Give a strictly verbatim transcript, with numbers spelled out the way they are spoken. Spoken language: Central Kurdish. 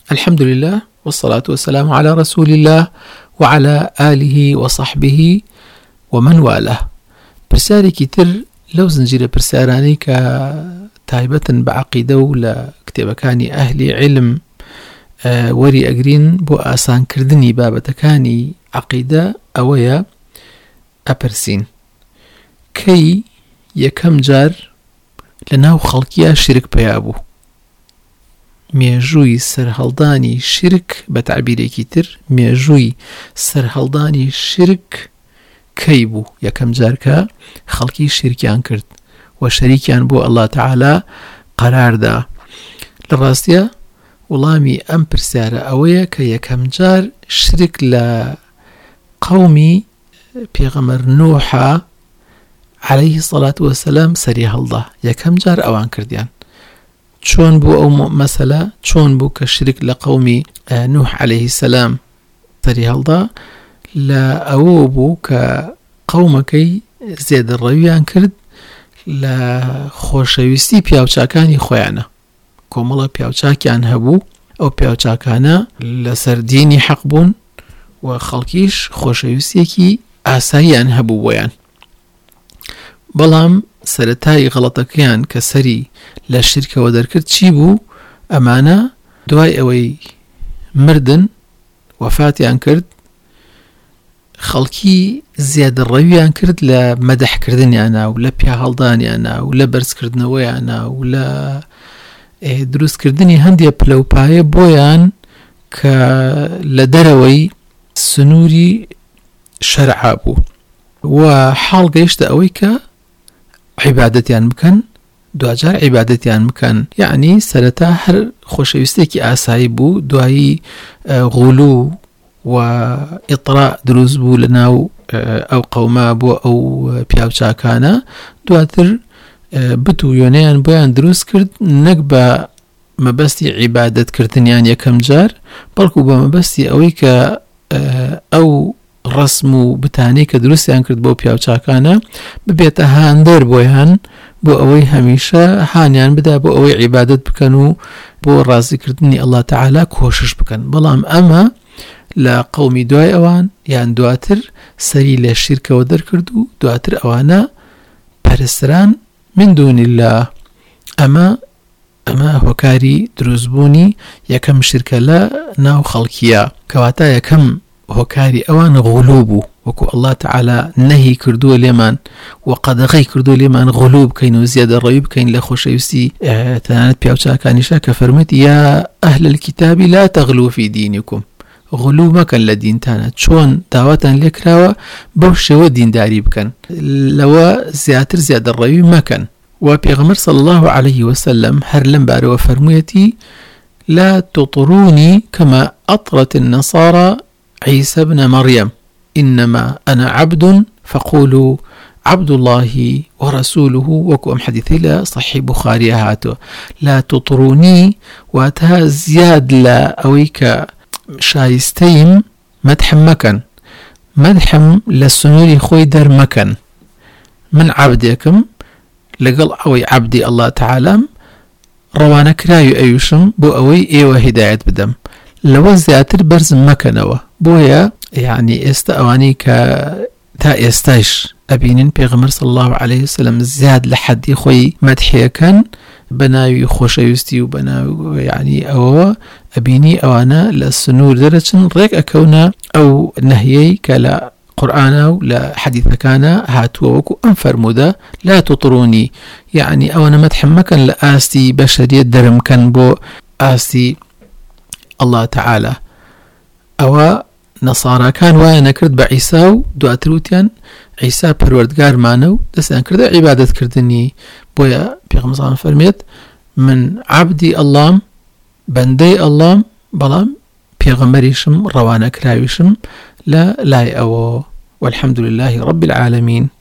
الحمد لله والصلاة والسلام على رسول الله وعلى آله وصحبه ومن والاه. برسالێکی تر لەو زنجیرە پرسیارانەی کە تایبەتن بە عەقیدە و لە کتێبەکانی ئەهلی علم وەری ئەگرین بۆ ئاسانکردنی بابەتەکانی عەقیدە ئەوەیە ئەپرسین کەی یەکەم جار لە ناو خەڵکیە شرک پەیا بوو؟ مێژووی سەرهەڵدانی شرک بە تعبیرێکی تر مێژووی سەرهەڵدانی شرک کەی بوو؟ یەکەم جار کە خەڵکی شرکیان کرد و شەریکیان بۆ ئەڵڵا تەعالا قەراردا. لە ڕاستیە وەڵامی ئەم پرسیارە ئەوەیە کە یەکەم جار شرک لە قەومی پێغەمبەر نوح عەلەیهی السەڵات وەسەلام سەری هەڵدا، یەکەم جار ئەوان کردیان. چۆن بوو ئەو مەسەلە؟ چۆن بوو کە شرک لە قەومی نوح عەلەیهی السەلام سەری هەڵدا؟ لە ئەوە بوو کە قەومەکەی زێدەڕەویان کرد لە خۆشەویستی پیاوچاکانی خۆیانە. کۆمەڵە پیاوچاکیان هەبوو، ئەو پیاوچاکانە لەسەر دینی حەق بوون و خەڵکیش خۆشەویستێکی ئاساییان هەبوو بۆیان. بەڵام سەرەتای غەڵەتەکەیان کە سەری لە شرکەوە دەرکرد چی بوو؟ ئەمانە دوای ئەوەی مردن وەفاتیان کرد، خەڵکی زیادەڕەویان کرد لە مەدەحکردنیانە و لە پیا هەڵدانیانە و لە بەرزکردنەوەیانە و لە دروستکردنی هەندێک پلەپایە بۆیان کە لە دەرەوەی سنووری شەرعا بوو و حاڵ گەیشتە ئەوەی کە عیبادەتیان بکەن، دوجار عیبادەتیان بکەن. یعنی سەرەتا هەر خۆشەویستێکی ئاسایی بوو، دوایی غولو و ئیطراء دروست بوو لە ناو ئەو قەومە بۆ ئەو پیاوچاکانە، دواتر بت و وێنەیان بۆیان دروست کرد نەک بە مەبەستی عیبادەتکردنیان یەکەم جار، بەڵکو بە مەبەستی ئەوەی کە ئەو ڕسم و بتانەی کە دروستیان کرد بۆ پیاوچاکانە ببێتە هاندەر بۆیان، بۆ ئەوەی هەمیشە هانیان بدا بۆ ئەوەی عیبادەت بکەن و بۆ ڕازیکردنی ئەڵڵا تەعالا کۆشش بکەن. بەڵام ئەمە لە قەومی دوای ئەوان یان دواتر سەری لە شیرکەوە دەرکرد و دواتر ئەوانە پەرستران من دون الله. ئەمە ئەمە هۆکاری دروستبوونی یەکەم شرکە لە ناو خەڵکیە، کەواتە یەکەم هۆکاری ئەوان غولو بوو، وەکو ئەڵڵا تەعالا نەهی کردووە لێمان و قەدەغەی کردووە لێمان غولو بکەین و زیادەڕەوی بکەین لە خۆشەویستی تەنانەت پیاوچاکانیشە کە فەرمێت یا ئەهل الکتاب لا تغلوا في دینکم، غولو مەکەن لە دینتانە، چۆن داواتان لێکراوە بەو شێوە دینداری بکەن، لەوە زیاتر زیادەڕەوی مەکەن. و پێغەمبەر صلی الله عليه وسلم هەر لەم بارەوە فەرموویەتی لا تطروني كما أطرت النصارى عيسى ابن مريم إنما أنا عبد فقولوا عبد الله ورسوله، وكو أم حديثي لا صحيح بخاري هاتو. لا تطروني واتها زياد لا أويك شايستيم مدحم مكان، مدحم للسنوري خوي در مكان من عبدكم لقل أوي عبدي الله تعالى روانا كرايو أيوشم بو أوي إيوه هداية بدم لو زياتر برز مكانوا بويا. يعني استأواني ك تا استايش أبينين بيغمر صلى الله عليه وسلم زياد لحد خوي مدحية كان بناوي خوشيوستي وبناوي يعني أو أبيني أوانا للسنور درجة ريك أكونا أو نهيي كلا قرآن ولا حديث كان هاتوا وكو أنفر مدى لا تطروني، يعني أوانا مدح مكان لآستي بشرية درم كان بو آستي الله تعالى. أو نصارى كان وانا كرد بعيسى و دواتروتيان عيسى پروردگار مانو دستان كرد عبادة كردني بويا بيغم صلى فرميت من عبدي الله بندي الله بلام بيغمريشم روانا كراويشم لا لا أو والحمد لله رب العالمين.